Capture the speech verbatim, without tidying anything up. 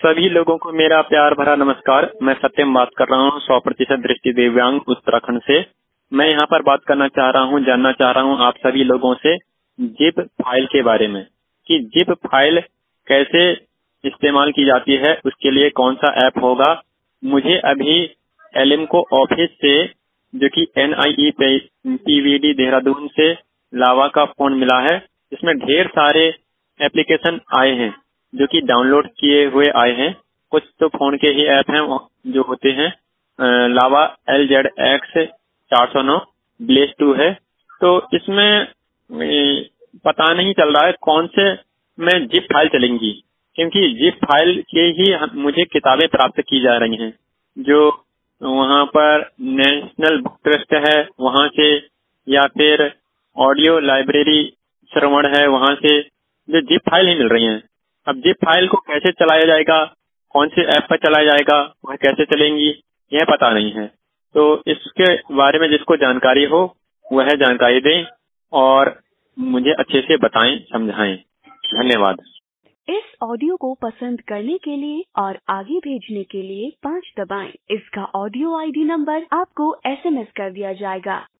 सभी लोगों को मेरा प्यार भरा नमस्कार। मैं सत्यम बात कर रहा हूँ, सौ प्रतिशत दृष्टि दिव्यांग उत्तराखंड से। मैं यहाँ पर बात करना चाह रहा हूँ, जानना चाह रहा हूँ आप सभी लोगों से जिप फाइल के बारे में कि जिप फाइल कैसे इस्तेमाल की जाती है, उसके लिए कौन सा ऐप होगा। मुझे अभी एलिम्को ऑफिस से, जो कि N I E P V D Dehradun से लावा का फोन मिला है। इसमें ढेर सारे एप्लीकेशन आए हैं जो कि डाउनलोड किए हुए आए हैं। कुछ तो फोन के ही ऐप हैं जो होते हैं। लावा एल जेड एक्स चार सौ नौ ब्लेस टू है। तो इसमें पता नहीं चल रहा है कौन से में जिप फाइल चलेंगी, क्योंकि जिप फाइल के ही मुझे किताबें प्राप्त की जा रही हैं। जो वहाँ पर नेशनल बुक ट्रस्ट है वहाँ से, या फिर ऑडियो लाइब्रेरी श्रवण है वहाँ से, जो जिप फाइल ही मिल रही हैं। अब जिप फाइल को कैसे चलाया जाएगा, कौन से ऐप पर चलाया जाएगा, वह कैसे चलेंगी, यह पता नहीं है। तो इसके बारे में जिसको जानकारी हो वह जानकारी दें और मुझे अच्छे से बताएं, समझाएं। धन्यवाद। इस ऑडियो को पसंद करने के लिए और आगे भेजने के लिए पाँच दबाएं। इसका ऑडियो आई डी नंबर आपको एस एम एस कर दिया जाएगा।